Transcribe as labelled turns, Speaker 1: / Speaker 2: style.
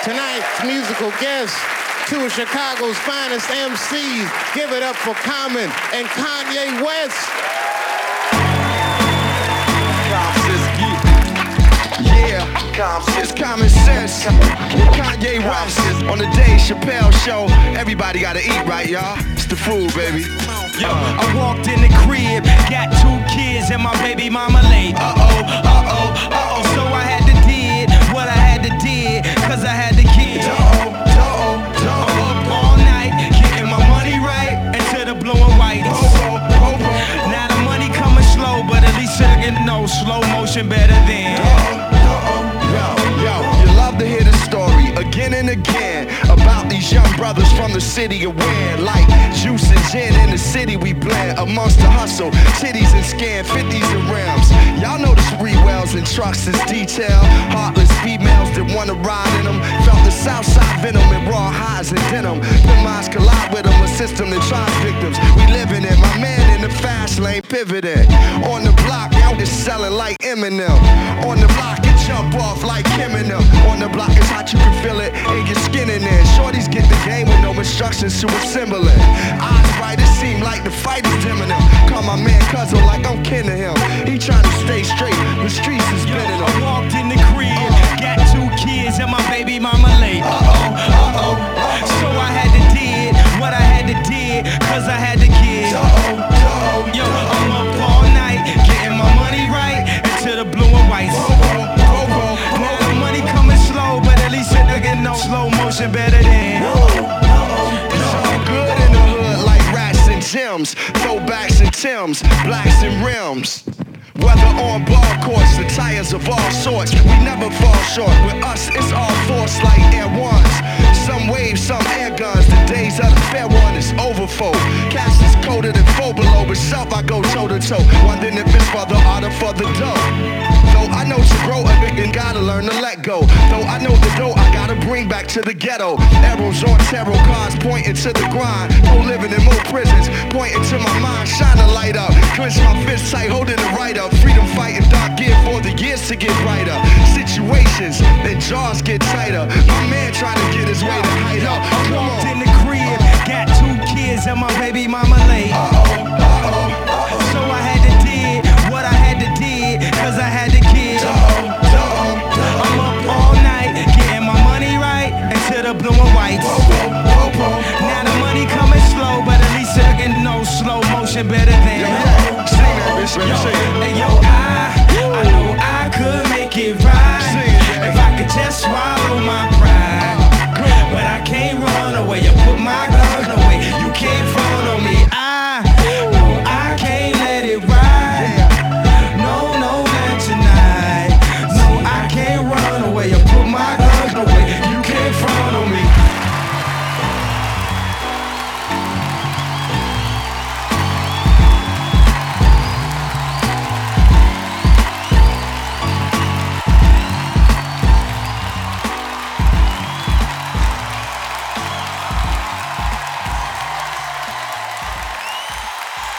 Speaker 1: Tonight's musical guests, two of Chicago's finest MCs. Give it up for Common and Kanye West.
Speaker 2: It's common sense. Kanye West on the Dave Chappelle show. Everybody gotta eat, right, y'all? It's the food, baby.
Speaker 3: Yo, I walked in the crib, got 2 kids and my baby mama late. So I had to did what I had to did, cause I had the kids. Up all night, getting my money right until the blue and white. Now the money coming slow, but at least I can know slow motion better than.
Speaker 2: Yo, you love to hear the story again and again about these young brothers from the city of Wynn. Like juice and gin in the city we blend amongst the hustle, titties and scan, 50s and rims. Y'all know the Sprewells and trucks is detail. Heartless females that wanna ride in them. Felt the south side venom and raw highs and denim. The minds collide with them, a system that tries victims. We living in, my man in the fast lane pivoting. On the block, y'all just selling like Eminem. On the block, it jump off like Eminem. On the block, it's hot, you can feel it in your skin in there. Shorties get the game with no instructions to assemble it. Eyes bright, it seem like the fight is dimming him. Call my man cousin like I'm kin to him. He trying to stay straight, the streets is bending him.
Speaker 3: I walked in the crib, got 2 kids and my baby mama late. So I had to did what I had to did, cause I had the kids. Yo, I'm up all night, getting my money right until the blue and white. Now the money coming slow, but at least a nigga know slow motion better than.
Speaker 2: It's all good in the hood like rats and gems, throwbacks and Timbs, blacks and rims. Whether on ball courts, the tires of all sorts, we never fall short. With us, it's all force like Air Ones. Some waves, some air guns. The days of the fair one is over, folk. Cast is colder than four below. With self, I go toe to toe. Wondering if it's for the art or for the dough. Though I know to grow a nigga gotta learn to let go. Though I know the dough I gotta bring back to the ghetto. Arrows on tarot cards pointing to the grind. No living in more prisons, pointing to my mind. Shine a light up, clench my fist tight, holding it right up. Freedom fighting dark gear for the years to get brighter. Situations, then jaws get tighter. My man trying to get his way to hide up.
Speaker 3: I walked in the crib, got 2 kids and my baby mama late.